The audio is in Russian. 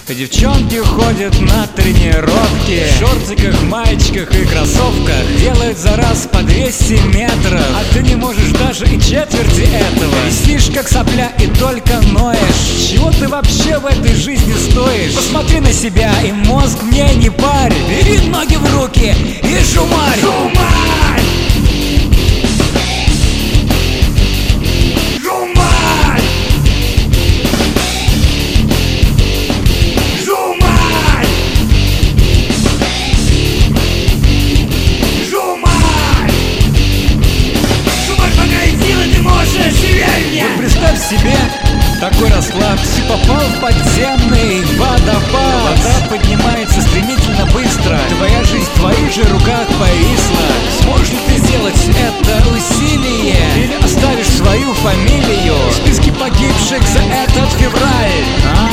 Девчонки ходят на тренировки в шортиках, маечках и кроссовках, делают за раз по 200 метров, а ты не можешь даже и четверти этого. Висишь как сопля и только ноешь. Чего ты вообще в этой жизни стоишь? Посмотри на себя и мозг мне не парь. Бери ноги в руки и жумарь. Жумарь! Представь себе такой расклад: ты попал в подземный водопад. Вода поднимается стремительно быстро, твоя жизнь в твоих же руках повисла. Сможешь ли ты сделать это усилие? Или оставишь свою фамилию в списке погибших за этот февраль?